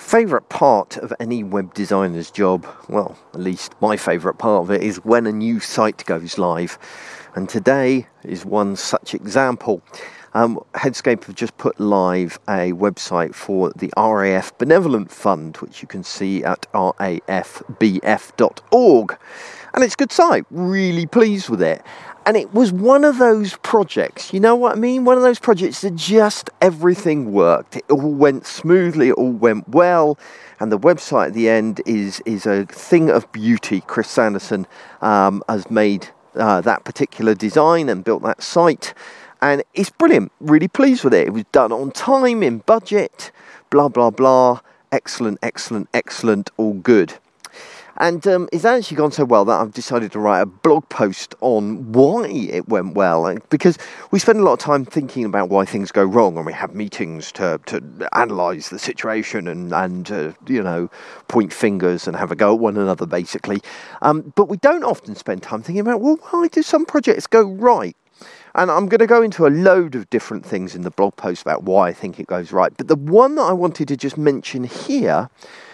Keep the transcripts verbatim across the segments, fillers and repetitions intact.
Favourite part of any web designer's job, well, at least my favourite part of it, is when a new site goes live. And today is one such example. Um, Headscape have just put live a website for the R A F Benevolent Fund, which you can see at R A F B F dot org. And it's a good site, really pleased with it. And it was one of those projects, you know what I mean? One of those projects that just everything worked. It all went smoothly, it all went well. And the website at the end is, is a thing of beauty. Chris Sanderson um, has made uh, that particular design and built that site. And it's brilliant, really pleased with it. It was done on time, in budget, blah, blah, blah. Excellent, excellent, excellent, all good. And um, it's actually gone so well that I've decided to write a blog post on why it went well. Because we spend a lot of time thinking about why things go wrong, and we have meetings to, to analyse the situation and, and uh, you know, point fingers and have a go at one another, basically. Um, but we don't often spend time thinking about, well, why do some projects go right? And I'm going to go into a load of different things in the blog post about why I think it goes right. But the one that I wanted to just mention here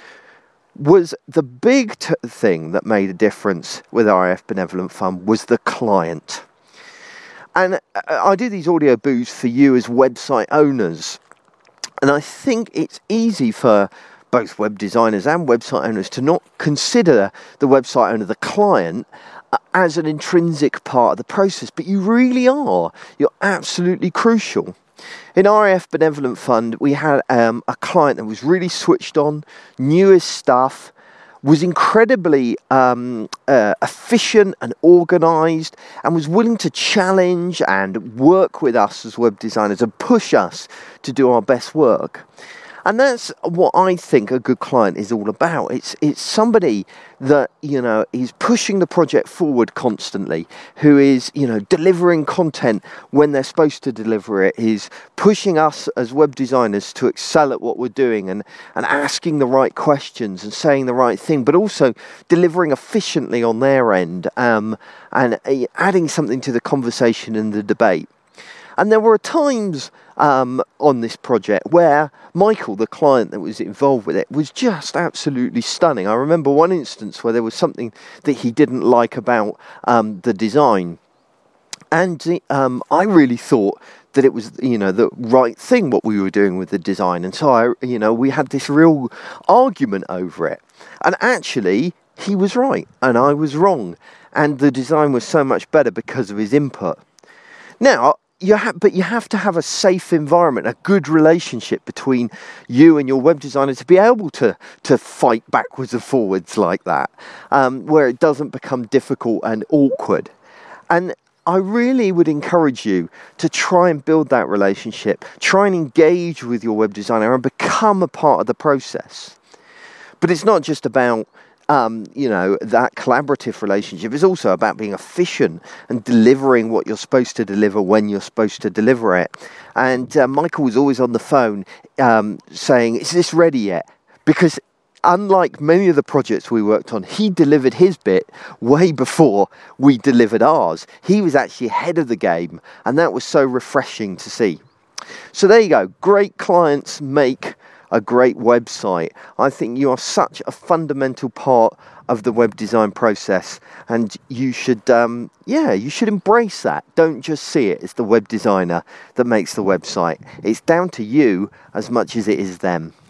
was the big t- thing that made a difference with R A F Benevolent Fund was the client. And I do these audio booths for you as website owners. And I think it's easy for both web designers and website owners to not consider the website owner, the client, as an intrinsic part of the process. But you really are. You're absolutely crucial. In R A F Benevolent Fund, we had um, a client that was really switched on, knew his stuff, was incredibly um, uh, efficient and organised, and was willing to challenge and work with us as web designers and push us to do our best work. And that's what I think a good client is all about. It's it's somebody that, you know, is pushing the project forward constantly, who is, you know, delivering content when they're supposed to deliver it, is pushing us as web designers to excel at what we're doing and, and asking the right questions and saying the right thing, but also delivering efficiently on their end um, and uh, adding something to the conversation and the debate. And there were times um, on this project where Michael, the client that was involved with it, was just absolutely stunning. I remember one instance where there was something that he didn't like about um, the design. And um, I really thought that it was, you know, the right thing what we were doing with the design. And so, I, you know, we had this real argument over it. And actually, he was right and I was wrong. And the design was so much better because of his input. Now, You have, but you have to have a safe environment, a good relationship between you and your web designer to be able to, to fight backwards and forwards like that, um, where it doesn't become difficult and awkward. And I really would encourage you to try and build that relationship, try and engage with your web designer and become a part of the process. But it's not just about Um, you know, that collaborative relationship. Is also about being efficient and delivering what you're supposed to deliver when you're supposed to deliver it. And uh, Michael was always on the phone um, saying, is this ready yet? Because unlike many of the projects we worked on, he delivered his bit way before we delivered ours. He was actually ahead of the game, and that was so refreshing to see. So there you go. Great clients make a great website. I think you are such a fundamental part of the web design process, and you should, um, yeah, you should embrace that. Don't just see it as the web designer that makes the website. It's down to you as much as it is them.